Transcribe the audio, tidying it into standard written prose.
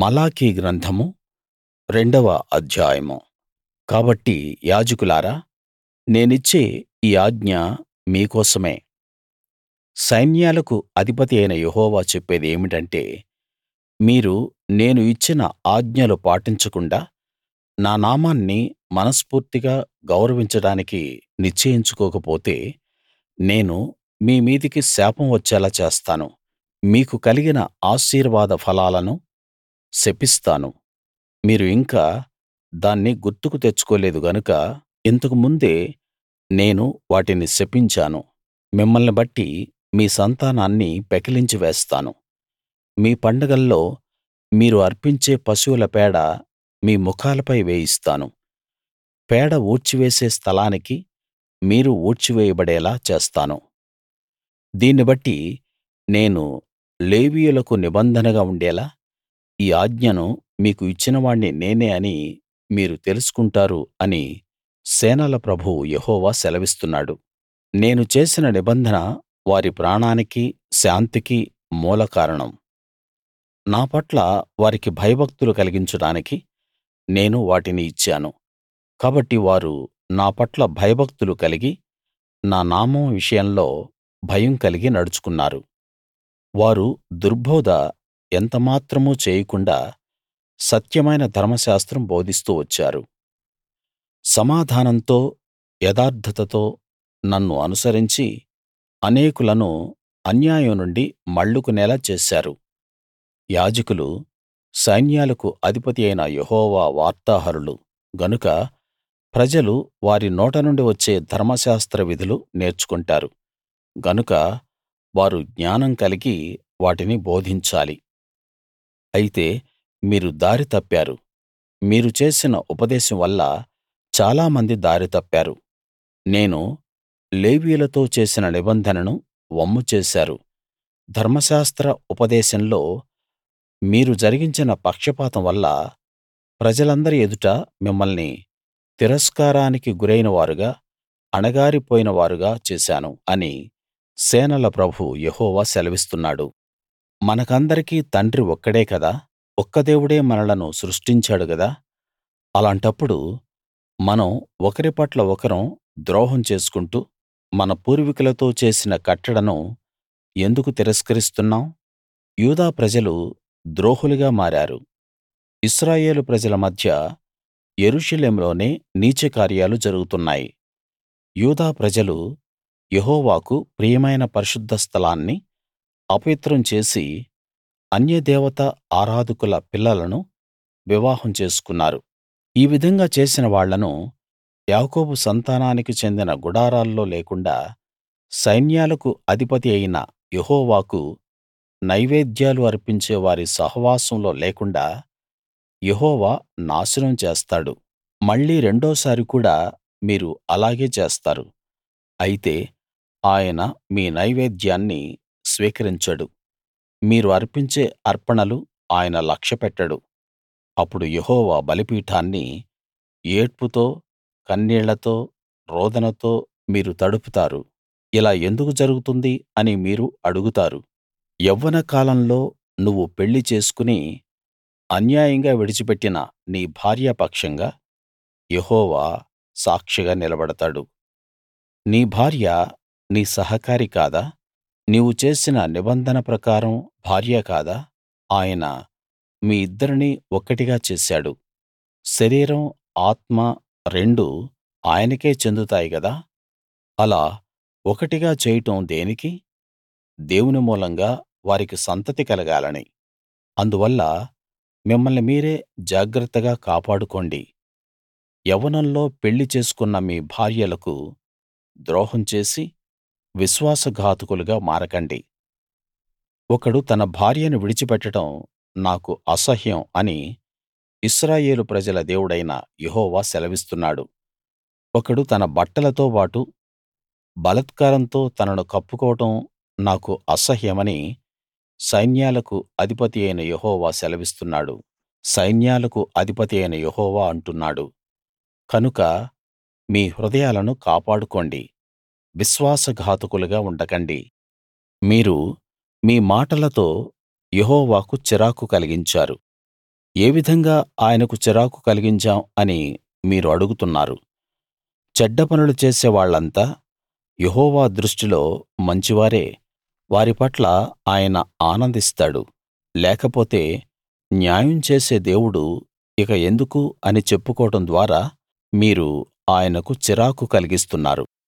మలాకి గ్రంథము 2వ అధ్యాయము. కాబట్టి యాజకులారా, నేనిచ్చే ఈ ఆజ్ఞ మీకోసమే. సైన్యాలకు అధిపతి అయిన యెహోవా చెప్పేది ఏమిటంటే, మీరు నేను ఇచ్చిన ఆజ్ఞలు పాటించకుండా నా నామాన్ని మనస్ఫూర్తిగా గౌరవించడానికి నిశ్చయించుకోకపోతే, నేను మీ మీదికి శాపం వచ్చేలా చేస్తాను. మీకు కలిగిన ఆశీర్వాద ఫలాలను శపిస్తాను. మీరు ఇంకా దాన్ని గుర్తుకు తెచ్చుకోలేదు గనుక ఇంతకు ముందే నేను వాటిని శపించాను. మిమ్మల్ని బట్టి మీ సంతానాన్ని పెకిలించి వేస్తాను. మీ పండగల్లో మీరు అర్పించే పశువుల పేడ మీ ముఖాలపై వేయిస్తాను. పేడ ఊడ్చివేసే స్థలానికి మీరు ఊడ్చివేయబడేలా చేస్తాను. దీన్ని బట్టి నేను లేవీయులకు నిబంధనగా ఉండేలా ఈ ఆజ్ఞను మీకు ఇచ్చినవాణ్ణి నేనే అని మీరు తెలుసుకుంటారు అని సేనల ప్రభువు యెహోవా సెలవిస్తున్నాడు. నేను చేసిన నిబంధన వారి ప్రాణానికి శాంతికి మూల కారణం. నా పట్ల వారికి భయభక్తులు కలిగించడానికి నేను వాటిని ఇచ్చాను. కాబట్టి వారు నా పట్ల భయభక్తులు కలిగి నా నామం విషయంలో భయం కలిగి నడుచుకున్నారు. వారు దుర్బోధ ఎంతమాత్రమూ చేయకుండా సత్యమైన ధర్మశాస్త్రం బోధిస్తూ వచ్చారు. సమాధానంతో యథార్థతతో నన్ను అనుసరించి అనేకులను అన్యాయం నుండి మళ్లుకునేలా చేశారు. యాజకులు సైన్యాలకు అధిపతి అయిన యెహోవా వార్తాహరులు గనుక ప్రజలు వారి నోట నుండి వచ్చే ధర్మశాస్త్ర విధులు నేర్చుకుంటారు. గనుక వారు జ్ఞానం కలిగి వాటిని బోధించాలి. అయితే మీరు దారి తప్పారు. మీరు చేసిన ఉపదేశం వల్ల చాలా మంది దారి తప్పారు. నేను లేవీయులతో చేసిన నిబంధనను వమ్ము చేశారు. ధర్మశాస్త్ర ఉపదేశంలో మీరు జరిగించిన పక్షపాతం వల్ల ప్రజలందరి ఎదుట మిమ్మల్ని తిరస్కారానికి గురైన వారుగా అణగారిపోయిన వారుగా చేశాను అని సేనల ప్రభువు యెహోవా సెలవిస్తున్నాడు. మనకందరికీ తండ్రి ఒక్కడే కదా! ఒక్క దేవుడే మనలను సృష్టించాడు గదా! అలాంటప్పుడు మనం ఒకరి పట్ల ఒకరం ద్రోహం చేసుకుంటూ మన పూర్వీకులతో చేసిన కట్టడను ఎందుకు తిరస్కరిస్తున్నాం? యూదా ప్రజలు ద్రోహులుగా మారారు. ఇశ్రాయేలు ప్రజల మధ్య యెరూషలేములోనే నీచ కార్యాలు జరుగుతున్నాయి. యూదా ప్రజలు యెహోవాకు ప్రియమైన పరిశుద్ధ స్థలాన్ని అపవిత్రం చేసి అన్యదేవత ఆరాధకుల పిల్లలను వివాహం చేసుకున్నారు. ఈ విధంగా చేసిన వాళ్ళను యాకోబు సంతానానికి చెందిన గుడారాల్లో లేకుండా సైన్యాలకు అధిపతి అయిన యెహోవాకు నైవేద్యాలు అర్పించే వారి సహవాసంలో లేకుండా యెహోవా నాశనం చేస్తాడు. మళ్ళీ రెండోసారి కూడా మీరు అలాగే చేస్తారు. అయితే ఆయన మీ నైవేద్యాన్ని స్వీకరించడు. మీరు అర్పించే అర్పణలు ఆయన లక్ష్యపెట్టడు. అప్పుడు యెహోవా బలిపీఠాన్ని ఏడ్పుతో కన్నీళ్లతో రోదనతో మీరు తడుపుతారు. ఇలా ఎందుకు జరుగుతుంది అని మీరు అడుగుతారు. యవ్వన కాలంలో నువ్వు పెళ్లి చేసుకుని అన్యాయంగా విడిచిపెట్టిన నీ భార్య పక్షంగా యెహోవా సాక్షిగా నిలబడతాడు. నీ భార్య నీ సహకారి కాదా? నీవు చేసిన నిబంధన ప్రకారం భార్య కాదా? ఆయన మీ ఇద్దరినీ ఒక్కటిగా చేశాడు. శరీరం ఆత్మ రెండూ ఆయనకే చెందుతాయి గదా! అలా ఒకటిగా చేయడం దేనికి? దేవుని మూలంగా వారికి సంతతి కలగాలని. అందువల్ల మిమ్మల్ని మీరే జాగ్రత్తగా కాపాడుకోండి. యవ్వనంలో పెళ్లి చేసుకున్న మీ భార్యలకు ద్రోహం చేసి విశ్వాసఘాతకులుగా మారకండి. ఒకడు తన భార్యను విడిచిపెట్టడం నాకు అసహ్యం అని ఇశ్రాయేలు ప్రజల దేవుడైన యెహోవా సెలవిస్తున్నాడు. ఒకడు తన బట్టలతో బాటు బలాత్కారంతో తనను కప్పుకోవడం నాకు అసహ్యమని సైన్యాలకు అధిపతి అయిన యెహోవా సెలవిస్తున్నాడు. సైన్యాలకు అధిపతి అయిన యెహోవా అంటున్నాడు. కనుక మీ హృదయాలను కాపాడుకోండి. విశ్వాసఘాతకులుగా ఉండకండి. మీరు మీ మాటలతో యెహోవాకు చిరాకు కలిగించారు. ఏ విధంగా ఆయనకు చిరాకు కలిగించాం అని మీరు అడుగుతున్నారు. చెడ్డ పనులు చేసే వాళ్ళంతా యెహోవా దృష్టిలో మంచివారే. వారి పట్ల ఆయన ఆనందిస్తాడు. లేకపోతే న్యాయం చేసే దేవుడు ఇక ఎందుకు అని చెప్పుకోవడం ద్వారా మీరు ఆయనకు చిరాకు కలిగిస్తున్నారు.